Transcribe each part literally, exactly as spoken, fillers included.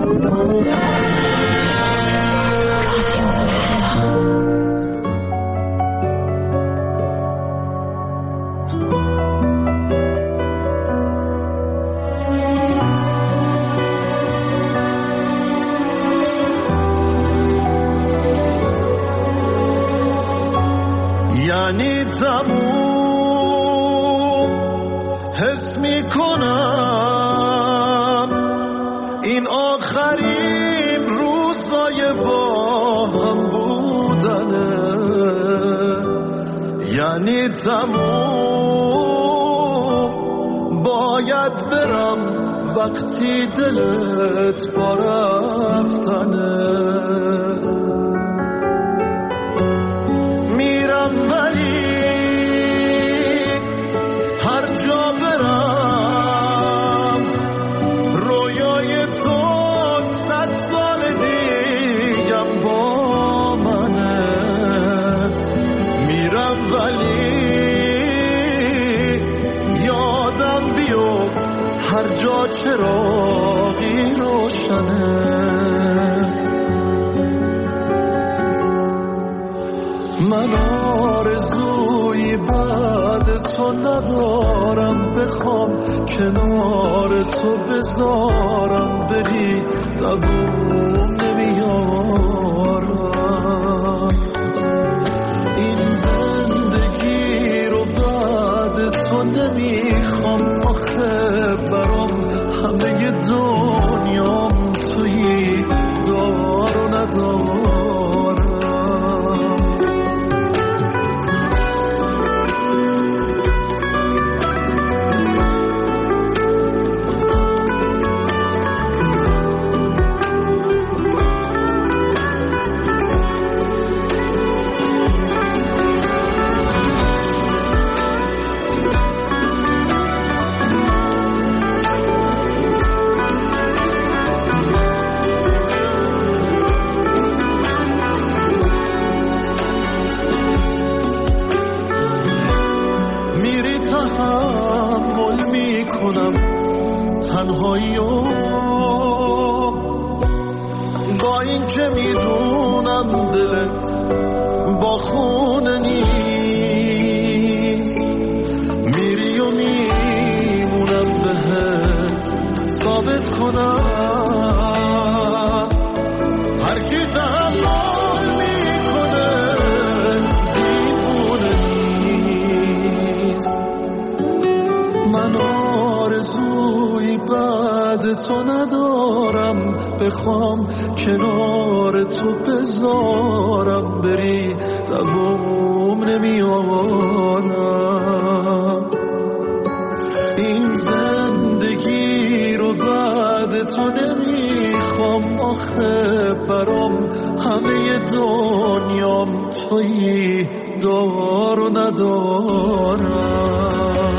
یعنی تموم حس می کنم این آخرین روزای با هم بودنه، یعنی تموم باید برم وقتی دلت با رفتنه. میرم ولی هر جا برم رویای تو صد سال دیگم با منه. میرم ولی یادم بیفت هر جا چراغی روشنه. من آرزوی بعد تو ندارم، بخوام کنار تو بذارم بری دووم نمیارم. این زندگی رو بعد تو نمیخوام، آخه برام همه دنیام تویی دار و ندارم. تنهایی با این که میدونم دلت با خونه نیست، میری و میمونم بهت ثابت کنم هر کی تحمل میکنه دیوونه نیست. من آرزوی بعد تو ندارم، بخوام کنار تو بذارم بری دووم نمیارم. این زندگی رو بعد تو نمیخوام، آخه برام همه دنیام تویی دار و ندارم.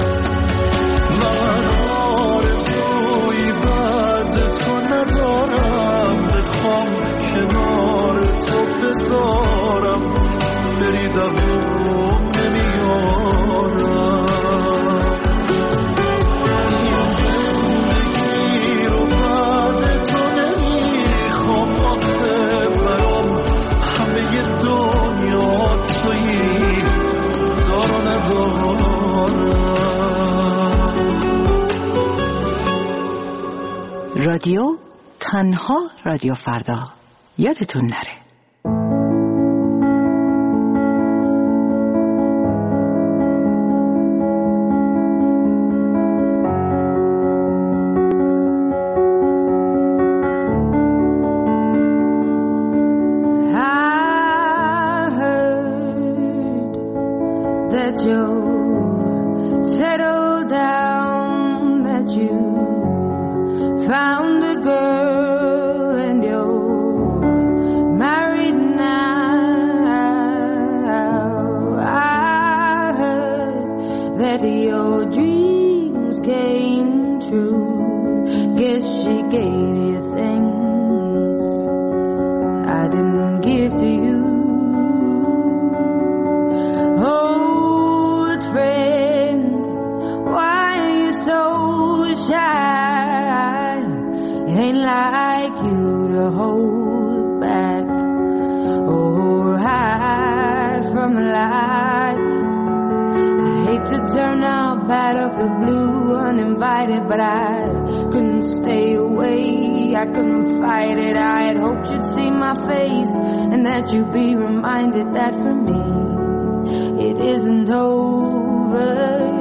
من آرزوی بعد تو ندارم، بخوام کنار تو بذارم بری دووم نمیارم. این زندگی رو بعد تو نمیخوام، آخه برام همه دنیا تویی دار و ندارم. رادیو تنها رادیو فردا، یادتون نره. ain't like you to hold back or hide from the light. I hate to turn up out of the blue uninvited, but I couldn't stay away, I couldn't fight it. I had hoped you'd see my face and that you'd be reminded that for me it isn't over.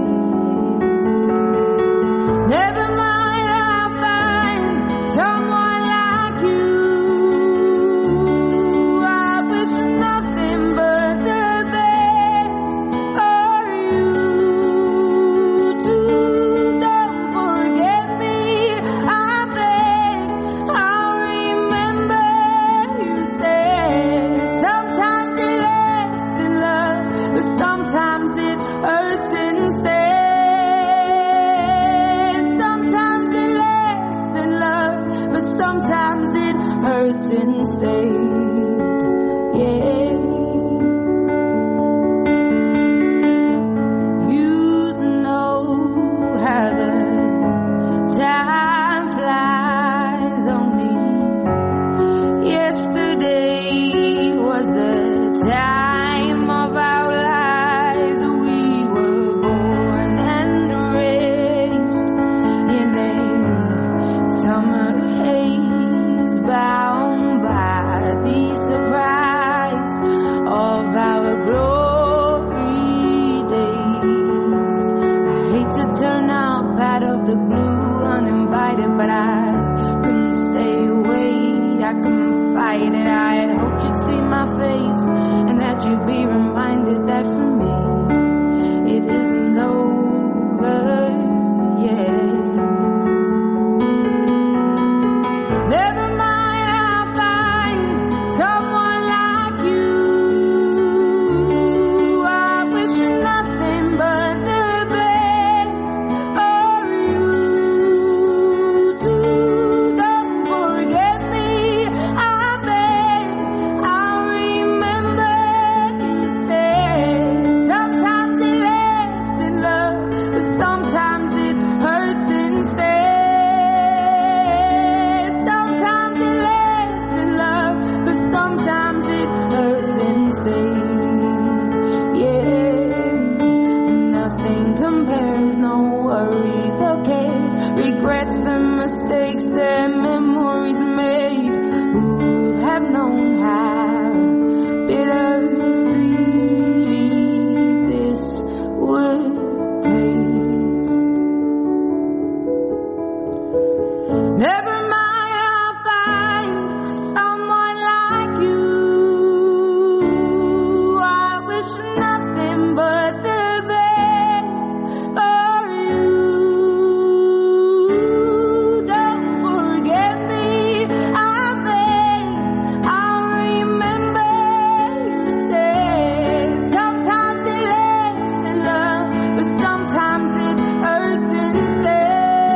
Never mind, I'll find someone like you. I wish nothing but the best for you too. Don't forget me, I beg. I'll remember you said sometimes it lasts in love, but sometimes it hurts instead. Sometimes it hurts instead, yeah. You know how the time flies. Only yesterday was the time of our lives. We were born and raised in a summer bound by the surprise of our glory days. I hate to turn up out of the blue uninvited, but I couldn't stay away, I couldn't fight it. I had hoped you'd see my face and that you'd be reminded that for me it isn't over yet. Never mind, I'll find someone like you. I wish nothing but the best for you too. Don't forget me, I beg. I'll remember you said sometimes it lasts in love, but sometimes it hurts instead. Sometimes it hurts instead, yeah. Nothing compares, no worries or cares, regrets and mistakes that memories made. Who would have known how bittersweet this would taste? Never mind, I'll find someone like you. I wish nothing but the best for you. Don't forget me, I beg. I'll remember you said sometimes it lasts in love, but sometimes it hurts instead.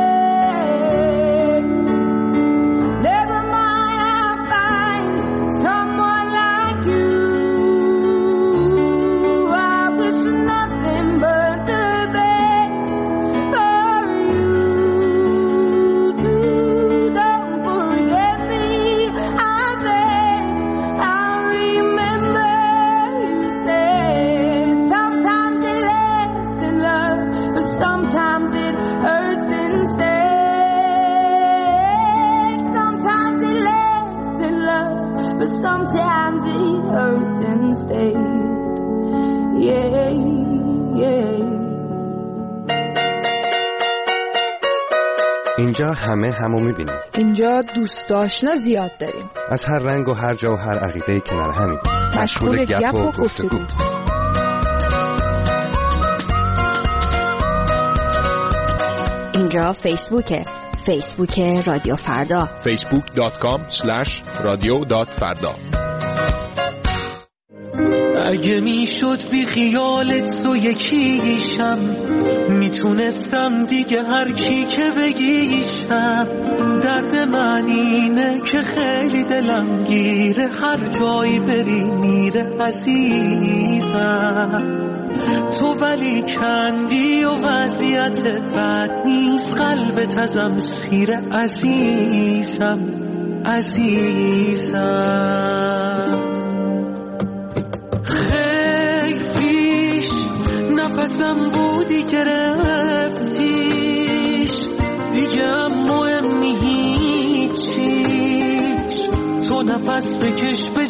Never mind, I'll find someone like you. I wish nothing but the best for you too. Don't forget me, I beg. I'll remember you said sometimes it lasts in love, but sometimes it hurts instead. Sometimes it lasts in love, but sometimes it hurts instead, yeah, yeah. اینجا همه همو میبینیم. اینجا دوست آشنا زیاد داریم. از هر رنگ و هر جا و هر عقیده‌ای کنار همیم. مشغول گپ و گفتگو. اینجا فیسبوکه. فیسبوک رادیو فردا. فیسبوک دات کام اسلش رادیو دات فردا. اگه میشد بی خیالت تو یکیشم، میتونستم دیگه هر کی که بگیشم. درد من اینه که خیلی دلم گیره، هر جایی بری میره عزیزم. تو ولی کندی و وضعیت بد نیست، قلبت ازم سیر عزیزم عزیزم. خیلی پیش نفسم بودی گرفتیش، دیگه مهم هیچیش، تو نفس بکش به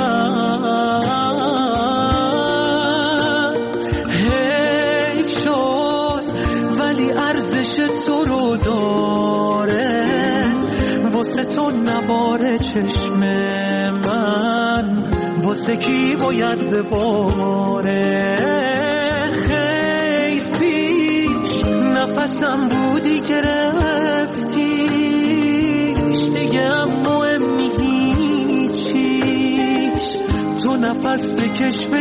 جامم. حیف شد ولی ارزش تو رو داره، واسه تو نباره چشم من، واسه کی باید بباره. خیف پیش نفسم بودی گرفتیش، دیگه مهم هیچیش، تو نفس بکش به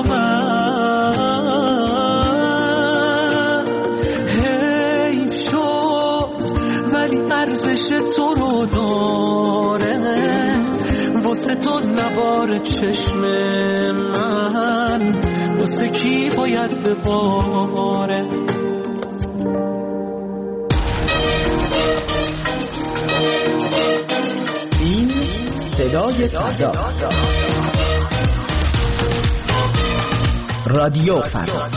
جامم. حیف شد ولی ارزش تو رو داره، واسه تو نبار چشم من، واسه کی باید بباره. این صدای فردا، رادیو فردا.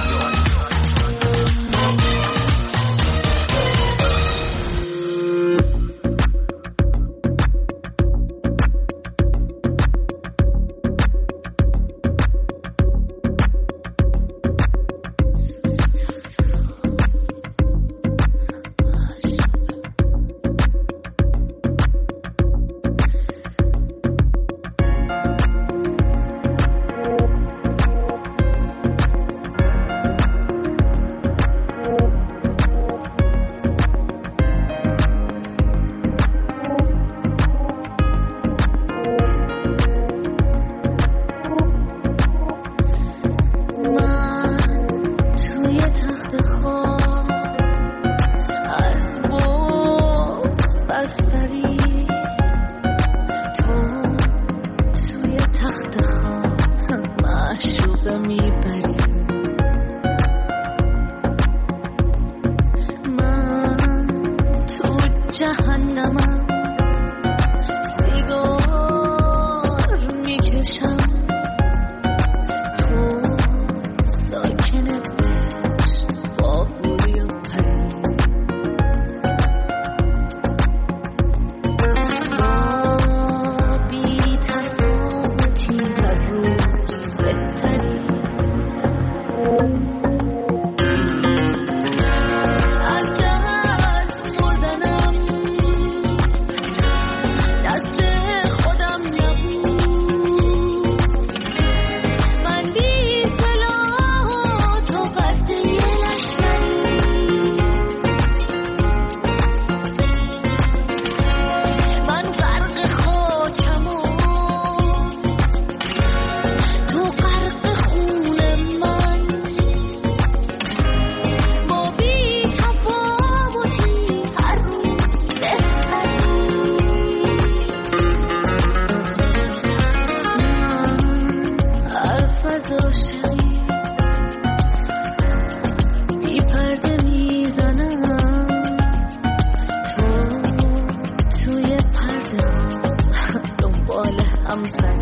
I'm sorry.